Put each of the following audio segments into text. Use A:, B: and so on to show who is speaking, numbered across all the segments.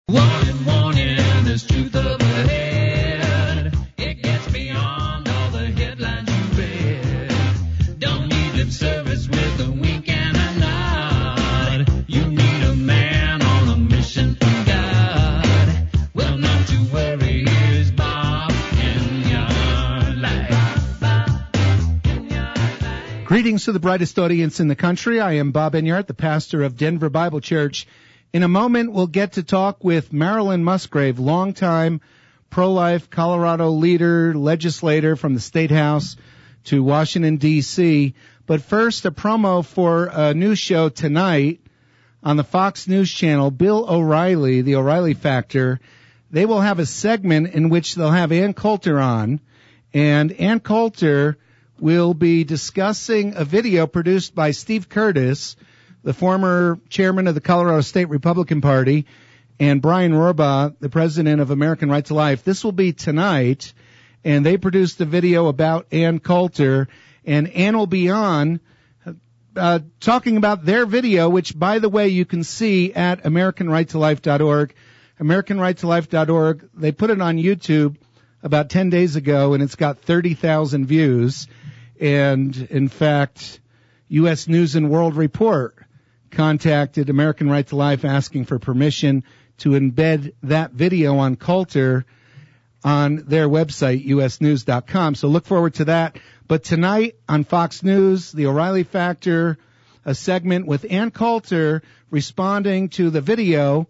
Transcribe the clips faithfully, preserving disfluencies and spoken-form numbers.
A: Warning, warning, there's truth up ahead. It gets beyond all the headlines you read. Don't need lip service with a wink and a nod. You need a man on a mission from God. Well, not to worry, here's Bob in your life. Bob in your life.
B: Greetings to the brightest audience in the country. I am Bob Enyart, the pastor of Denver Bible Church. In a moment, we'll get to talk with Marilyn Musgrave, longtime pro-life Colorado leader, legislator from the State House to Washington, D C But first, a promo for a news show tonight on the Fox News Channel. Bill O'Reilly, the O'Reilly Factor, they will have a segment in which they'll have Ann Coulter on, and Ann Coulter will be discussing a video produced by Steve Curtis, the former chairman of the Colorado State Republican Party, and Brian Rohrbaugh, the president of American Right to Life. This will be tonight, and they produced a video about Ann Coulter, and Ann will be on uh, talking about their video, which, by the way, you can see at American Right to Life dot org. American Right to Life dot org. They put it on YouTube about ten days ago, and it's got thirty thousand views. And, in fact, U S News and World Report contacted American Right to Life asking for permission to embed that video on Coulter on their website, U S news dot com. So look forward to that. But tonight on Fox News, the O'Reilly Factor, a segment with Ann Coulter responding to the video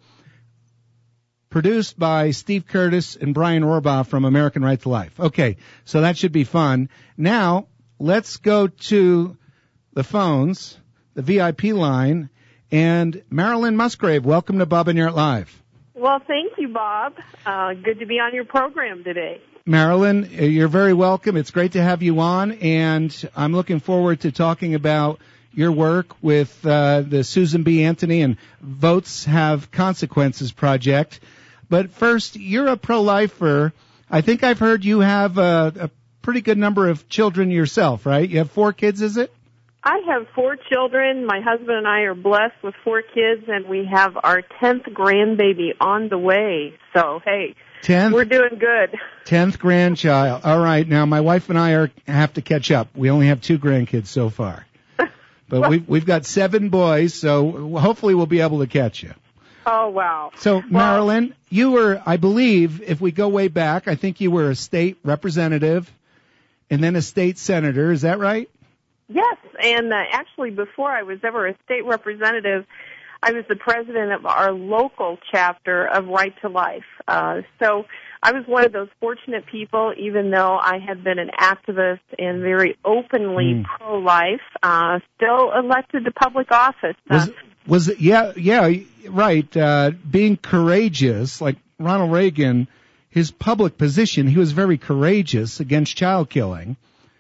B: produced by Steve Curtis and Brian Rohrbaugh from American Right to Life. Okay, so that should be fun. Now, let's go to the phones, the V I P line, and Marilyn Musgrave. Welcome to Bob Enyart Live.
C: Well, thank you, Bob. Uh, good to be on your program today.
B: Marilyn, you're very welcome. It's great to have you on, and I'm looking forward to talking about your work with uh, the Susan B. Anthony and Votes Have Consequences project. But first, you're a pro-lifer. I think I've heard you have a, a pretty good number of children yourself, right? You have four kids, is it?
C: I have four children. My husband and I are blessed with four kids, and we have our tenth grandbaby on the way. So, hey, tenth, we're doing good.
B: tenth grandchild. All right. Now, my wife and I are have to catch up. We only have two grandkids so far. But well, we've, we've got seven boys, so hopefully we'll be able to catch you.
C: Oh, wow.
B: So,
C: well,
B: Marilyn, you were, I believe, if we go way back, I think you were a state representative and then a state senator. Is that right?
C: Yes, and uh, actually before I was ever a state representative, I was the president of our local chapter of Right to Life. Uh, so I was one of those fortunate people, even though I had been an activist and very openly mm. pro-life, uh, still elected to public office.
B: Was, was it, yeah, yeah, right, uh, being courageous, like Ronald Reagan, his public position, he was very courageous against child killing.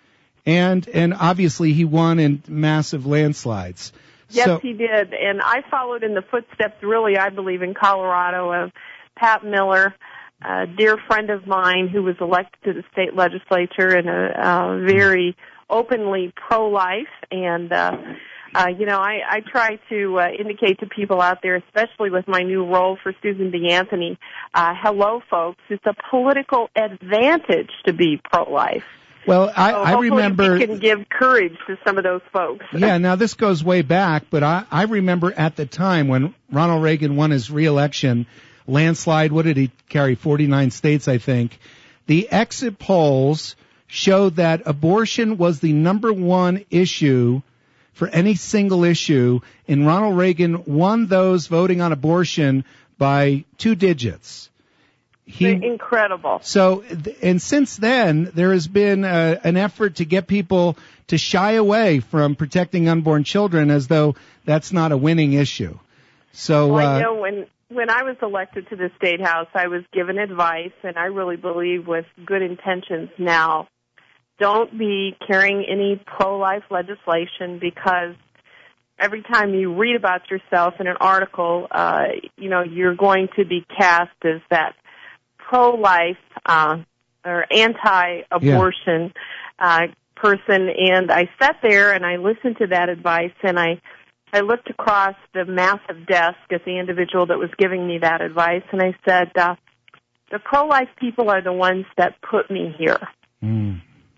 B: And and obviously he won in massive landslides.
C: Yes,
B: so,
C: he did. And I followed in the footsteps, really, I believe, in Colorado of Pat Miller, a dear friend of mine who was elected to the state legislature and a, a very openly pro-life. And, uh, uh, you know, I, I try to uh, indicate to people out there, especially with my new role for Susan B. Anthony, uh, hello, folks, it's a political advantage to be pro-life.
B: Well, I,
C: so
B: I remember...
C: we can give courage to some of those folks.
B: Yeah, now this goes way back, but I, I remember at the time when Ronald Reagan won his re-election, landslide, what did he carry, forty-nine states, I think. The exit polls showed that abortion was the number one issue for any single issue, and Ronald Reagan won those voting on abortion by two digits.
C: He, incredible.
B: So, and since then, there has been uh, an effort to get people to shy away from protecting unborn children as though that's not a winning issue. So,
C: well,
B: uh,
C: I know when when I was elected to the State House, I was given advice, and I really believe with good intentions now, don't be carrying any pro-life legislation because every time you read about yourself in an article, uh, you know, you're going to be cast as that pro-life uh, or anti-abortion yeah. uh, person. And I sat there and I listened to that advice, and I I looked across the massive desk at the individual that was giving me that advice, and I said, uh, the pro-life people are the ones that put me here.
B: Mm.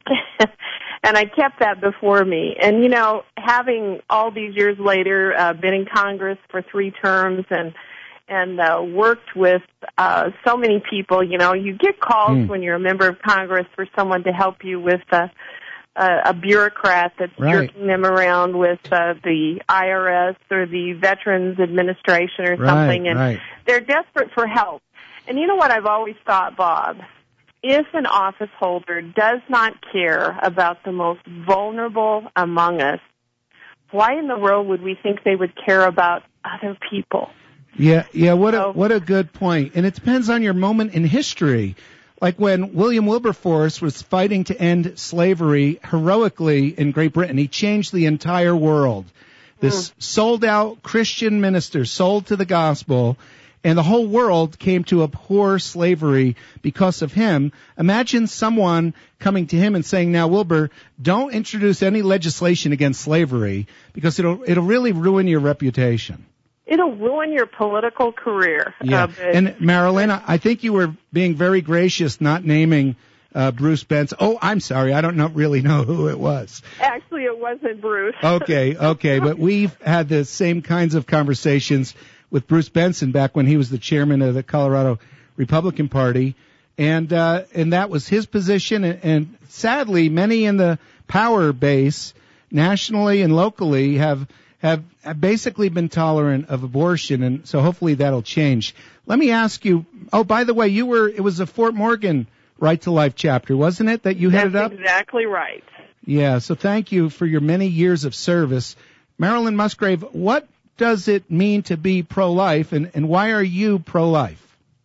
C: And I kept that before me. And, you know, having all these years later uh, been in Congress for three terms and and uh, worked with uh, so many people, you know, you get calls mm. when you're a member of Congress for someone to help you with uh, a, a bureaucrat that's
B: right.
C: jerking them around with uh, the I R S or the Veterans Administration or
B: right,
C: something. And
B: right.
C: they're desperate for help. And you know what I've always thought, Bob? If an office holder does not care about the most vulnerable among us, why in the world would we think they would care about other people?
B: Yeah, yeah, what
C: so,
B: a what a good point. And it depends on your moment in history. Like when William Wilberforce was fighting to end slavery heroically in Great Britain, he changed the entire world. This mm. sold-out Christian minister sold to the gospel, and the whole world came to abhor slavery because of him. Imagine someone coming to him and saying, now, Wilbur, don't introduce any legislation against slavery because it'll it'll really ruin your reputation.
C: It'll ruin your political career.
B: Yeah.
C: Uh,
B: and, Marilyn, I think you were being very gracious not naming uh, Bruce Benson. Oh, I'm sorry. I don't know, really know who it was.
C: Actually, it wasn't Bruce.
B: Okay, okay. But we've had the same kinds of conversations with Bruce Benson back when he was the chairman of the Colorado Republican Party. And uh, and that was his position. And, and sadly, many in the power base, nationally and locally, have have basically been tolerant of abortion, and so hopefully that'll change. Let me ask you, oh, by the way, you were, it was the Fort Morgan Right to Life chapter, wasn't it, that you
C: That's
B: headed up?
C: Exactly right.
B: Yeah, so thank you for your many years of service. Marilyn Musgrave, what does it mean to be pro-life, and, and why are you pro-life?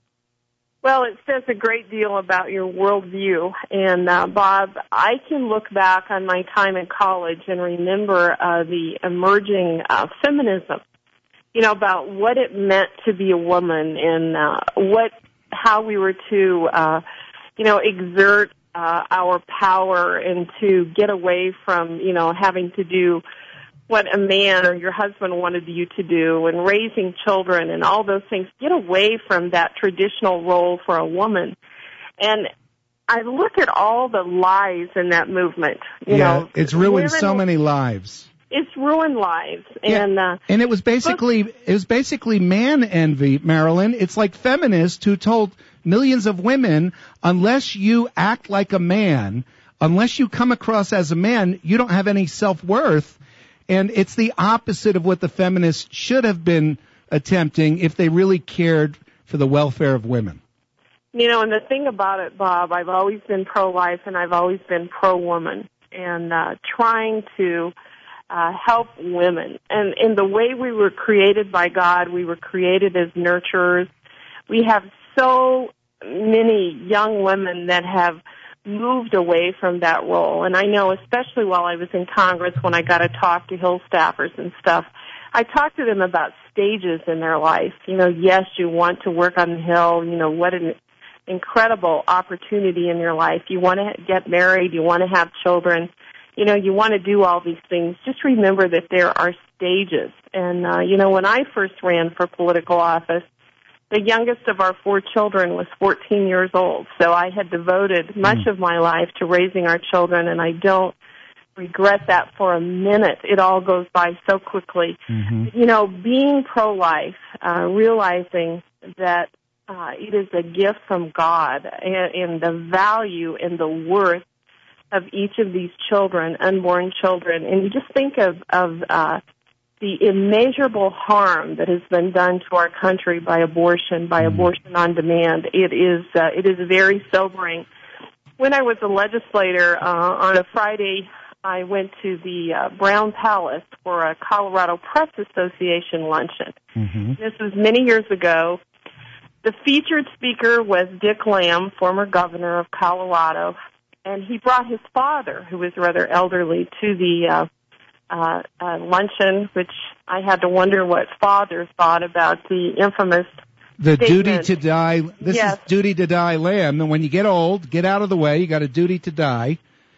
C: Well, it says a great deal about your worldview. And, uh, Bob, I can look back on my time in college and remember uh, the emerging uh, feminism, you know, about what it meant to be a woman and uh, what, how we were to, uh, you know, exert uh, our power and to get away from, you know, having to do what a man or your husband wanted you to do, and raising children and all those things. Get away from that traditional role for a woman. And I look at all the lies in that movement. You
B: yeah,
C: know,
B: it's ruined
C: women,
B: so many lives.
C: It's ruined lives.
B: Yeah.
C: And uh,
B: and it was basically but, it was basically man envy, Marilyn. It's like feminists who told millions of women, unless you act like a man, unless you come across as a man, you don't have any self-worth. And it's the opposite of what the feminists should have been attempting if they really cared for the welfare of women.
C: You know, and the thing about it, Bob, I've always been pro-life and I've always been pro-woman, and uh, trying to uh, help women. And in the way we were created by God, we were created as nurturers. We have so many young women that have moved away from that role. And I know, especially while I was in Congress, when I got to talk to Hill staffers and stuff, I talked to them about stages in their life. You know, yes, you want to work on the Hill. You know, what an incredible opportunity in your life. You want to get married. You want to have children. You know, you want to do all these things. Just remember that there are stages. And, uh, you know, when I first ran for political office, the youngest of our four children was fourteen years old, so I had devoted much mm. of my life to raising our children, and I don't regret that for a minute. It all goes by so quickly. Mm-hmm. You know, being pro-life, uh, realizing that uh, it is a gift from God, and, and the value and the worth of each of these children, unborn children, and you just think of, of uh, the immeasurable harm that has been done to our country by abortion, by abortion on demand. It is uh, it is very sobering. When I was a legislator, uh, on a Friday, I went to the uh, Brown Palace for a Colorado Press Association luncheon. Mm-hmm. This was many years ago. The featured speaker was Dick Lamb, former governor of Colorado, and he brought his father, who was rather elderly, to the uh, Uh, uh, luncheon, which I had to wonder what father thought about the infamous
B: the
C: statement.
B: duty to die. This
C: yes.
B: is duty to die lamb. And when you get old, get out of the way. You got a duty to die.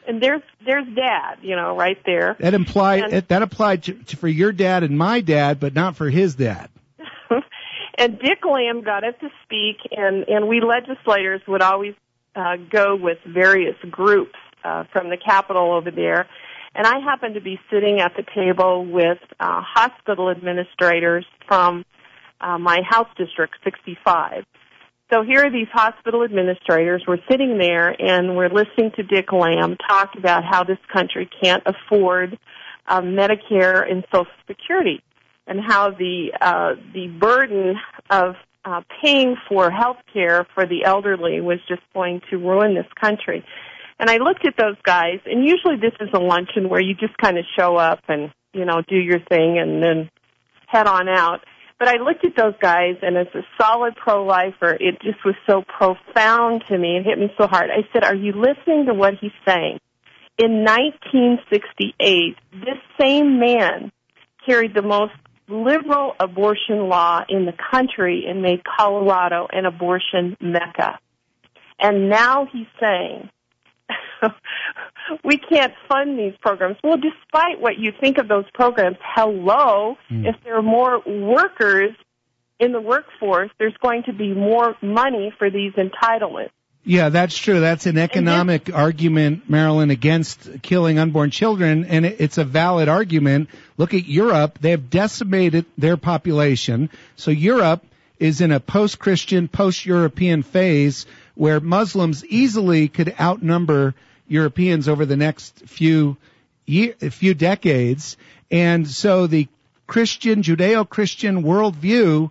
C: And there's there's Dad, you know, right there.
B: That implied
C: and,
B: it, that applied to, to, for your dad and my dad, but not for his dad.
C: And Dick Lamb got up to speak, and and we legislators would always uh, go with various groups uh, from the Capitol over there. And I happened to be sitting at the table with uh, hospital administrators from uh, my House District sixty-five. So here are these hospital administrators. We're sitting there, and we're listening to Dick Lamb talk about how this country can't afford uh, Medicare and Social Security, and how the uh, the burden of uh, paying for health care for the elderly was just going to ruin this country. And I looked at those guys, and usually this is a luncheon where you just kind of show up and, you know, do your thing and then head on out. But I looked at those guys, and as a solid pro-lifer, it just was so profound to me and hit me so hard. I said, are you listening to what he's saying? In nineteen sixty-eight, this same man carried the most liberal abortion law in the country and made Colorado an abortion mecca. And now he's saying, we can't fund these programs. Well, despite what you think of those programs, hello, mm. if there are more workers in the workforce, there's going to be more money for these entitlements.
B: Yeah, that's true. That's an economic this, argument, Marilyn, against killing unborn children, and it, it's a valid argument. Look at Europe. They have decimated their population. So Europe is in a post-Christian, post-European phase where Muslims easily could outnumber Europeans over the next few year, few decades. And so the Christian, Judeo-Christian worldview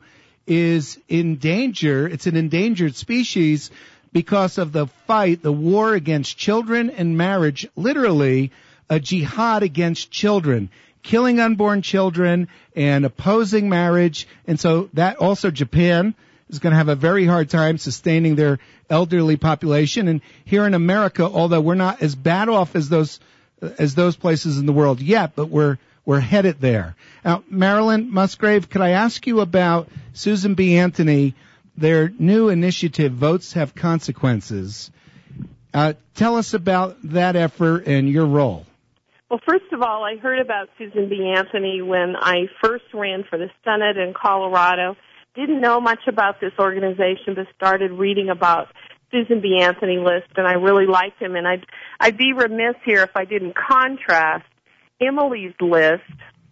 B: is in danger. It's an endangered species because of the fight, the war against children and marriage, literally a jihad against children, killing unborn children and opposing marriage. And so that also Japan is going to have a very hard time sustaining their elderly population. And here in America, although we're not as bad off as those as those places in the world yet, but we're we're headed there. Now, Marilyn Musgrave, could I ask you about Susan B. Anthony, their new initiative, Votes Have Consequences? Uh, tell us about that effort and your role.
C: Well, first of all, I heard about Susan B. Anthony when I first ran for the Senate in Colorado. Didn't know much about this organization, but started reading about Susan B. Anthony List, and I really liked him. And I'd, I'd be remiss here if I didn't contrast Emily's List.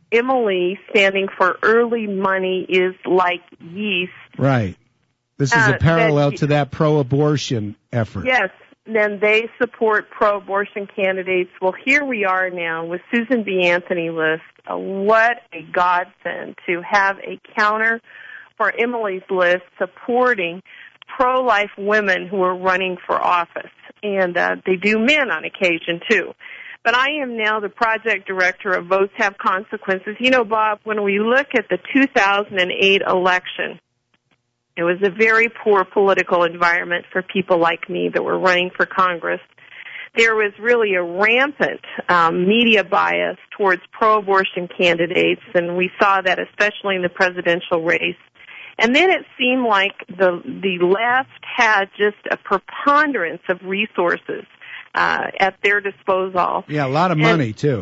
C: Emily, standing for Early Money is Like Yeast.
B: Right. This is a parallel uh, that, to that pro-abortion effort.
C: Yes. Then they support pro-abortion candidates. Well, here we are now with Susan B. Anthony List. Uh, what a godsend to have a counter for Emily's List supporting pro-life women who are running for office. And uh, they do men on occasion, too. But I am now the project director of Votes Have Consequences. You know, Bob, when we look at the two thousand eight election, it was a very poor political environment for people like me that were running for Congress. There was really a rampant um, media bias towards pro-abortion candidates, and we saw that especially in the presidential race. And then it seemed like the the left had just a preponderance of resources uh, at their disposal.
B: Yeah, a lot of money, and, too.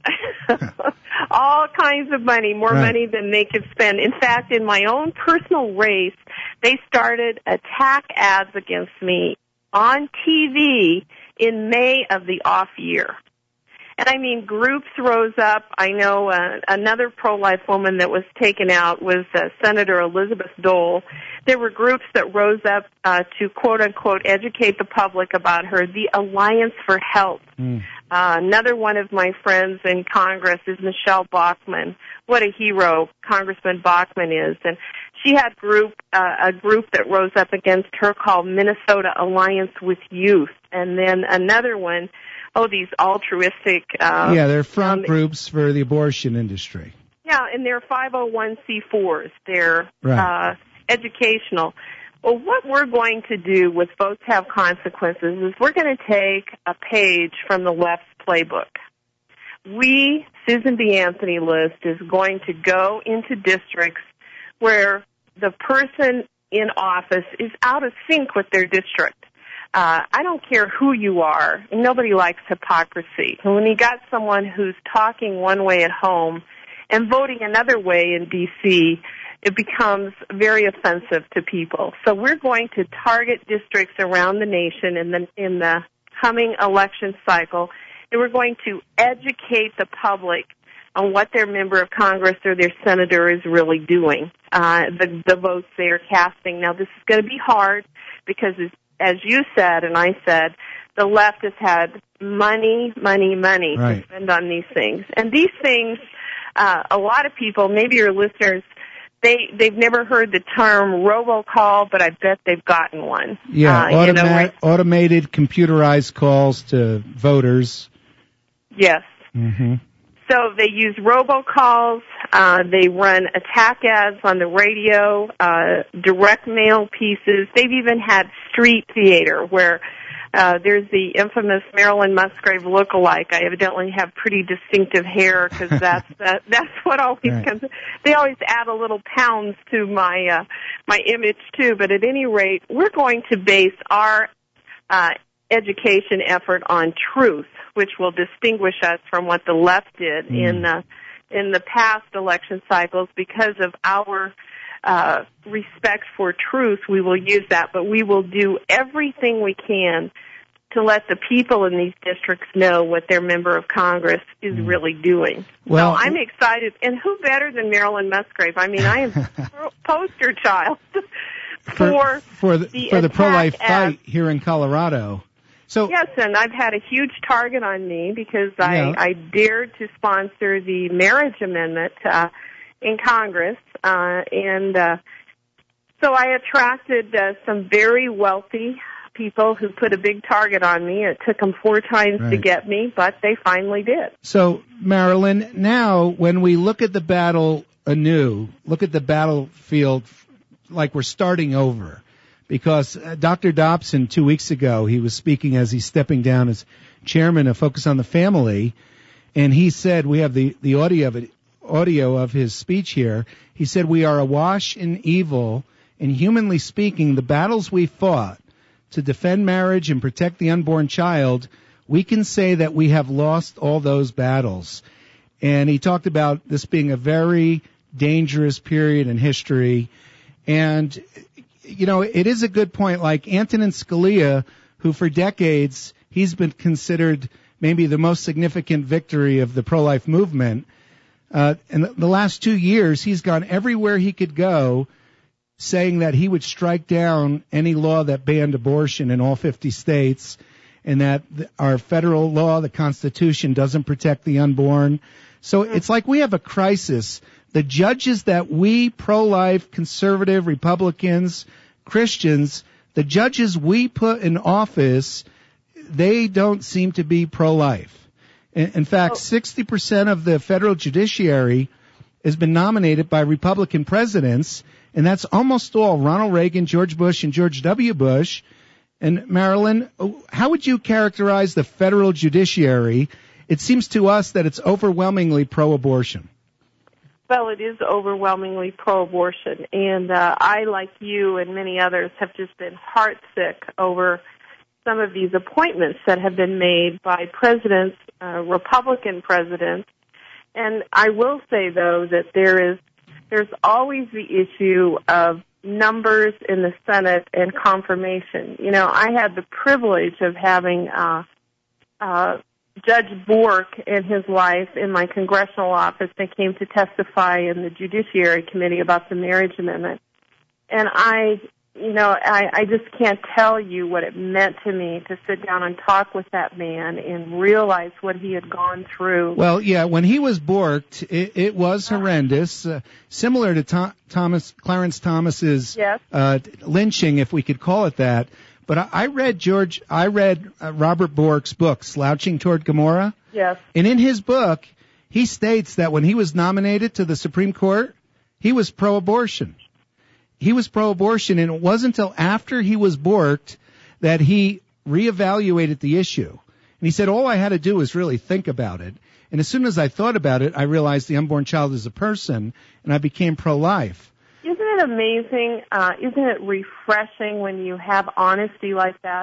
C: all kinds of money, more
B: right.
C: money than they could spend. In fact, in my own personal race, they started attack ads against me on T V in May of the off year. And I mean, groups rose up. I know uh, another pro-life woman that was taken out was uh, Senator Elizabeth Dole. There were groups that rose up uh, to, quote-unquote, educate the public about her, the Alliance for Health. Mm. Uh, another one of my friends in Congress is Michelle Bachmann. What a hero Congressman Bachmann is. And she had group uh, a group that rose up against her called Minnesota Alliance with Youth. And then another one, oh, these altruistic... Uh,
B: yeah, they're front
C: um,
B: groups for the abortion industry.
C: Yeah, and they're five oh one c fours. They're
B: right.
C: uh, educational. Well, what we're going to do with Votes Have Consequences is we're going to take a page from the left's playbook. We, Susan B. Anthony List, is going to go into districts where the person in office is out of sync with their district. uh, I don't care who you are. Nobody likes hypocrisy. And when you got someone who's talking one way at home and voting another way in D C, it becomes very offensive to people. So we're going to target districts around the nation in the in the coming election cycle, and we're going to educate the public on what their member of Congress or their senator is really doing, uh, the, the votes they are casting. Now, this is going to be hard because, as, as you said and I said, the left has had money, money, money
B: right.
C: to spend on these things. And these things, uh, a lot of people, maybe your listeners, They, they've never heard the term robocall, but I bet they've gotten one.
B: Yeah,
C: uh,
B: automa-
C: you know,
B: automated, computerized calls to voters.
C: Yes.
B: Mm-hmm.
C: So they use robocalls. Uh, they run attack ads on the radio, uh, direct mail pieces. They've even had street theater where Uh, there's the infamous Marilyn Musgrave look-alike. I evidently have pretty distinctive hair because that's that, that's what always
B: right.
C: comes. They always add a little pounds to my uh, my image too. But at any rate, we're going to base our uh, education effort on truth, which will distinguish us from what the left did
B: mm.
C: in uh, in the past election cycles. Because of our uh, respect for truth, we will use that, but we will do everything we can to let the people in these districts know what their member of Congress is mm. really doing.
B: Well,
C: so I'm excited. And who better than Marilyn Musgrave? I mean, I am poster child for,
B: for, for the,
C: the,
B: for the pro-life
C: ad.
B: fight here in Colorado. So
C: yes, and I've had a huge target on me because
B: yeah.
C: I, I dared to sponsor the marriage amendment uh, in Congress, uh, and uh, so I attracted uh, some very wealthy people who put a big target on me. It took them four times
B: right.
C: to get me, but they finally did.
B: So, Marilyn, now when we look at the battle anew, look at the battlefield like we're starting over, because uh, Doctor Dobson, two weeks ago, he was speaking as he's stepping down as chairman of Focus on the Family, and he said, we have the, the audio of it, audio of his speech here. He said, we are awash in evil, and humanly speaking, the battles we fought to defend marriage and protect the unborn child, we can say that we have lost all those battles. And he talked about this being a very dangerous period in history. And, you know, it is a good point. Like Antonin Scalia, who for decades, he's been considered maybe the most significant victory of the pro-life movement. Uh, in the last two years, he's gone everywhere he could go, saying that he would strike down any law that banned abortion in all fifty states, and that our federal law, the Constitution, doesn't protect the unborn. So it's like we have a crisis. The judges that we, pro-life, conservative, Republicans, Christians, the judges we put in office, they don't seem to be pro-life. In, in fact, sixty percent of the federal judiciary has been nominated by Republican presidents, and that's almost all Ronald Reagan, George Bush, and George W. Bush. And Marilyn, how would you characterize the federal judiciary? It seems to us that it's overwhelmingly pro-abortion.
C: Well, it is overwhelmingly pro-abortion, and uh, I, like you and many others, have just been heartsick over some of these appointments that have been made by presidents, uh, Republican presidents. And I will say, though, that there is there's always the issue of numbers in the Senate and confirmation. You know, I had the privilege of having uh, uh, Judge Bork and his wife in my congressional office. They came to testify in the Judiciary Committee about the marriage amendment. And I, you know, I, I just can't tell you what it meant to me to sit down and talk with that man and realize what he had gone through.
B: Well, yeah, when he was borked, it, it was horrendous, uh, similar to Tom, Thomas Clarence Thomas's
C: yes.
B: uh, lynching, if we could call it that. But I, I read George, I read uh, Robert Bork's book, Slouching Toward Gomorrah.
C: Yes.
B: And in his book, he states that when he was nominated to the Supreme Court, he was pro-abortion. He was pro-abortion, and it wasn't until after he was borked that he reevaluated the issue. And he said, all I had to do was really think about it. And as soon as I thought about it, I realized the unborn child is a person, and I became pro-life.
C: Isn't it amazing? Uh, isn't it refreshing when you have honesty like that?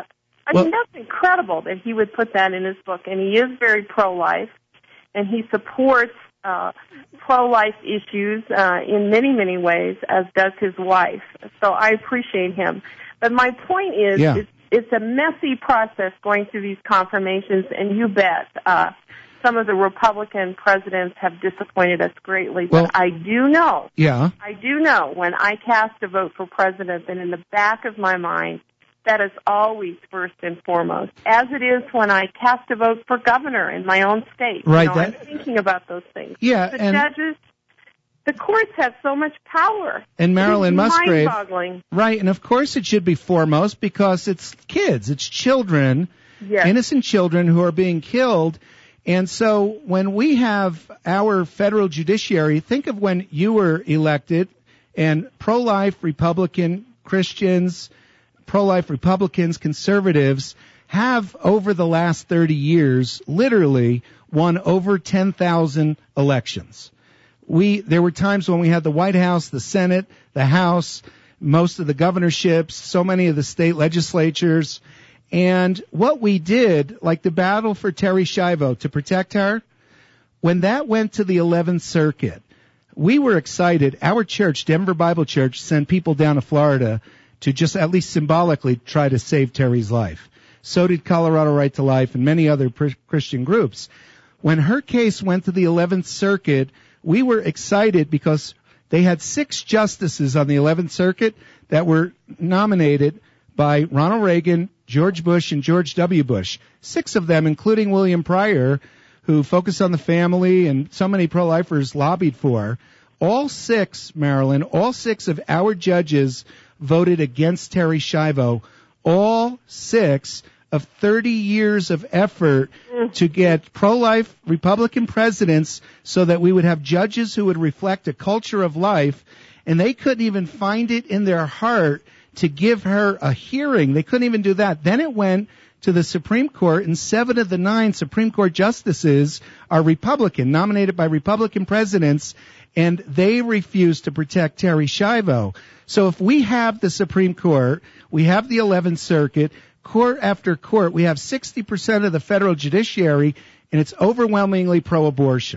C: I
B: Well-
C: mean, that's incredible that he would put that in his book. And he is very pro-life, and he supports uh, pro-life issues uh, in many, many ways, as does his wife. So I appreciate him. But my point is,
B: Yeah.
C: it's, it's a messy process going through these confirmations, and you bet uh, some of the Republican presidents have disappointed us greatly.
B: Well-
C: but I do know,
B: Yeah.
C: I do know when I cast a vote for president, that in the back of my mind, that is always first and foremost, as it is when I cast a vote for governor in my own state.
B: Right,
C: You know,
B: that-
C: I'm thinking about those things.
B: Yeah,
C: The
B: and-
C: judges, the courts have so much power.
B: And Marilyn
C: It's
B: Musgrave,
C: mind-boggling.
B: right, and of course it should be foremost because it's kids, it's children,
C: Yes.
B: innocent children who are being killed. And so when we have our federal judiciary, think of when you were elected and pro-life Republican Christians, pro-life Republicans, conservatives have over the last thirty years literally won over ten thousand elections. We, there were times when we had the White House, the Senate, the House, most of the governorships, so many of the state legislatures. And what we did, like the battle for Terri Schiavo to protect her, when that went to the eleventh Circuit, we were excited. Our church, Denver Bible Church, sent people down to Florida to just at least symbolically try to save Terri's life. So did Colorado Right to Life and many other pr- Christian groups. When her case went to the eleventh Circuit, we were excited because they had six justices on the eleventh Circuit that were nominated by Ronald Reagan, George Bush, and George W. Bush. Six of them, including William Pryor, who focused on the family and so many pro-lifers lobbied for. All six, Marilyn, all six of our judges voted against Terri Schiavo. All six of thirty years of effort to get pro-life Republican presidents so that we would have judges who would reflect a culture of life, and they couldn't even find it in their heart to give her a hearing. They couldn't even do that. Then it went to the Supreme Court, and seven of the nine Supreme Court justices are Republican, nominated by Republican presidents, and they refused to protect Terri Schiavo. So if we have the Supreme Court, we have the eleventh Circuit, court after court, we have sixty percent of the federal judiciary, and it's overwhelmingly pro-abortion.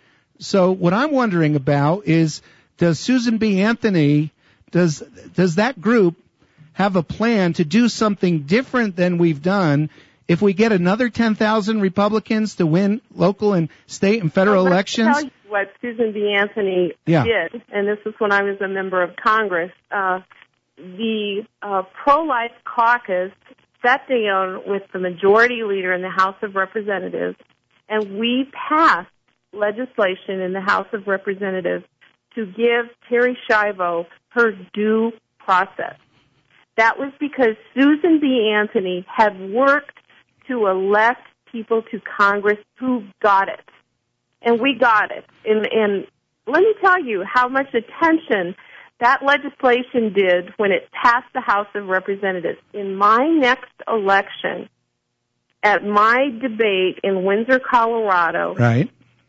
B: So what I'm wondering about is, does Susan B. Anthony, does does that group have a plan to do something different than we've done if we get another ten thousand Republicans to win local and state and federal
C: Well, let me
B: elections?
C: tell you what Susan B. Anthony
B: Yeah.
C: did, and this is when I was a member of Congress. Uh, the uh, pro-life caucus sat down with the majority leader in the House of Representatives, and we passed legislation in the House of Representatives to give Terri Schiavo her due process. That was because Susan B. Anthony had worked to elect people to Congress who got it. And we got it. And, and let me tell you how much attention that legislation did when it passed the House of Representatives. In my next election, at my debate in Windsor, Colorado,
B: Right.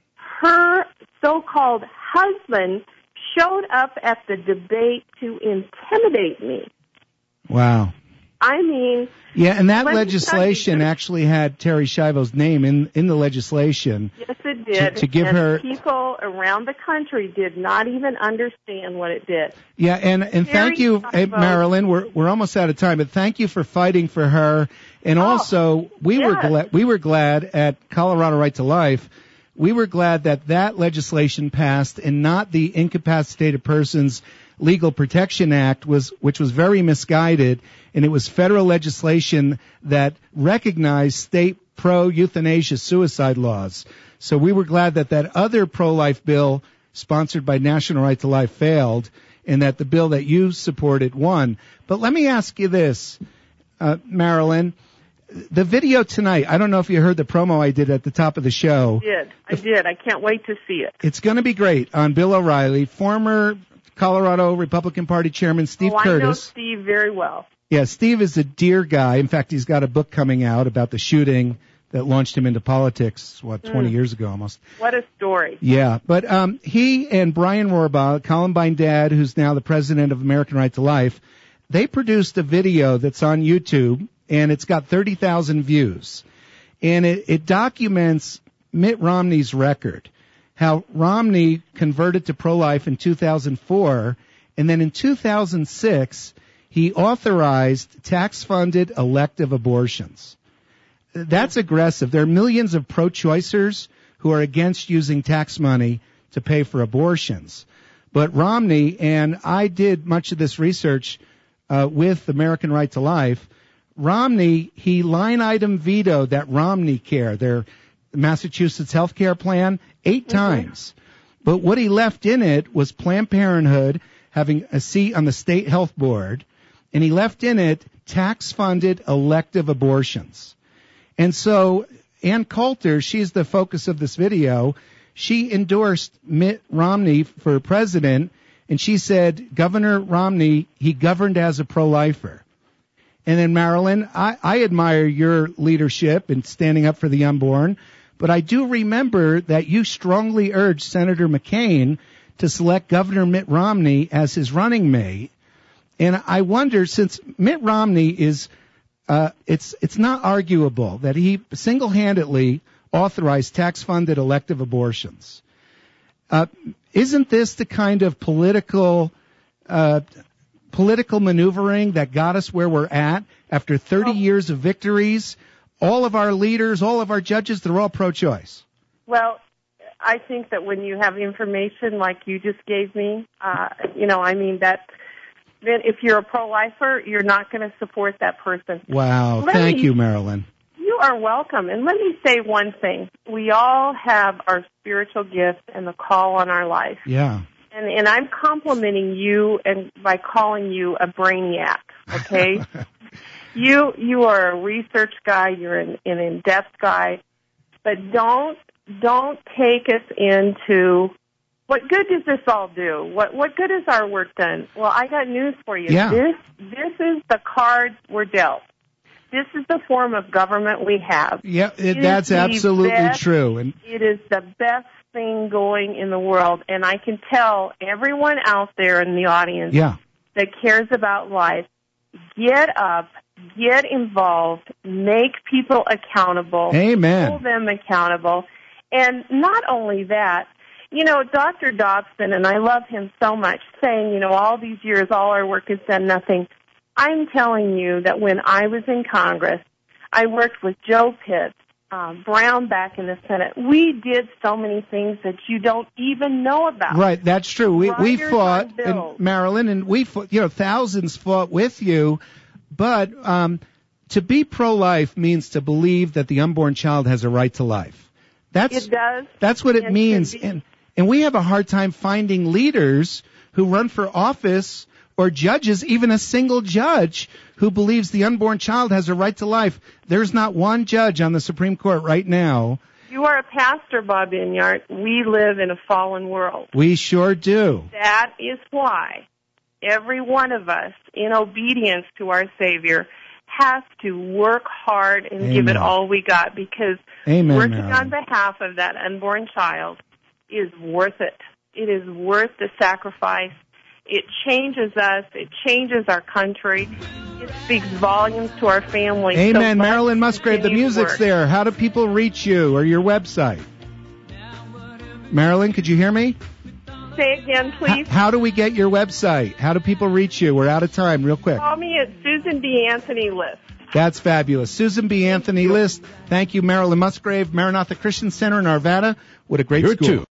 C: her so-called husband showed up at the debate to intimidate me.
B: Wow.
C: I mean,
B: Yeah, and that
C: Let me
B: legislation
C: tell you-
B: actually had Terri Schiavo's name in, in the legislation.
C: yes, it did.
B: To- to give
C: and
B: her-
C: people around the country did not even understand what it did.
B: Yeah, and, and thank
C: Terri
B: you, eh,
C: Schiavo-
B: Marilyn. We're we're almost out of time, but thank you for fighting for her. And
C: Oh,
B: also, we were
C: yes.
B: glad we were glad at Colorado Right to Life. We were glad that that legislation passed and not the Incapacitated Persons Legal Protection Act, was which was very misguided, and it was federal legislation that recognized state pro-euthanasia suicide laws. So we were glad that that other pro-life bill sponsored by National Right to Life failed, and that the bill that you supported won. But let me ask you this, uh, Marilyn. The video tonight, I don't know if you heard the promo I did at the top of the show.
C: I did. I did. I can't wait to see it.
B: It's going to be great on Bill O'Reilly, former Colorado Republican Party Chairman Steve
C: oh, I know
B: Curtis.
C: Steve very well.
B: Yeah, Steve is a dear guy. In fact, he's got a book coming out about the shooting that launched him into politics, what, twenty
C: Mm.
B: years ago almost.
C: What a story.
B: Yeah, but um, he and Brian Rohrbaugh, Columbine dad, who's now the president of American Right to Life, they produced a video that's on YouTube, and it's got thirty thousand views. And it, it documents Mitt Romney's record, how Romney converted to pro-life in two thousand four, and then in two thousand six, he authorized tax-funded elective abortions. That's aggressive. There are millions of pro-choicers who are against using tax money to pay for abortions. But Romney, and I did much of this research uh, with American Right to Life, Romney, he line item vetoed that Romney Care, their Massachusetts health care plan, eight mm-hmm. times. But what he left in it was Planned Parenthood having a seat on the state health board, and he left in it tax-funded elective abortions. And so Ann Coulter, she's the focus of this video, she endorsed Mitt Romney for president, and she said, Governor Romney, he governed as a pro-lifer. And then, Marilyn, I, I admire your leadership in standing up for the unborn, but I do remember that you strongly urged Senator McCain to select Governor Mitt Romney as his running mate. And I wonder, since Mitt Romney is, uh, it's, it's not arguable that he single-handedly authorized tax-funded elective abortions. Uh, isn't this the kind of political, uh, political maneuvering that got us where we're at after thirty well, years of victories? All of our leaders, all of our judges, they're all pro-choice.
C: Well, I think that when you have information like you just gave me, uh, you know, I mean, that then if you're a pro-lifer, you're not going to support that person.
B: Wow.
C: Let
B: Thank
C: me,
B: you, Marilyn.
C: You are welcome. And let me say one thing. We all have our spiritual gift and the call on our life.
B: Yeah.
C: And, and I'm complimenting you and by calling you a brainiac, okay? you you are a research guy. You're an, an in-depth guy. But don't don't take us into what good does this all do? What what good is our work done? Well, I got news for you.
B: Yeah.
C: This this is the cards we're dealt. This is the form of government we have.
B: Yeah, it, that's absolutely
C: best,
B: true. And
C: it is the best thing going in the world, and I can tell everyone out there in the audience
B: yeah.
C: that cares about life, get up, get involved, make people accountable,
B: Amen.
C: hold them accountable, and not only that, you know, Doctor Dobson, and I love him so much, saying, you know, all these years, all our work has done nothing. I'm telling you that when I was in Congress, I worked with Joe Pitts, uh, Brown back in the Senate. We did so many things that you don't even know about.
B: Right, that's true. We we
C: Riders
B: fought,
C: on bills.
B: in Maryland, and we fought, you know, thousands fought with you, but um, to be pro-life means to believe that the unborn child has a right to life. That's,
C: It does.
B: That's what it
C: and
B: means.
C: be-
B: And, and we have a hard time finding leaders who run for office or judges, even a single judge who believes the unborn child has a right to life. There's not one judge on the Supreme Court right now.
C: You are a pastor, Bob Inyart. We live in a fallen world.
B: We sure do.
C: That is why every one of us, in obedience to our Savior, has to work hard and
B: Amen.
C: give it all we got, because
B: Amen,
C: working
B: Marilyn.
C: on behalf of that unborn child is worth it. It is worth the sacrifice. It changes us. It changes our country. It speaks volumes to our family.
B: Amen.
C: So
B: Marilyn Musgrave, the
C: continue to
B: music's
C: work.
B: there. How do people reach you or your website? Marilyn, could you hear me?
C: Say again, please.
B: H- how do we get your website? How do people reach you? We're out of time. Real quick.
C: Call me at Susan B. Anthony List.
B: That's fabulous. Susan B. Anthony List. Thank you, Marilyn Musgrave, Maranatha Christian Center in Arvada. What a great
D: You're
B: school.
D: too.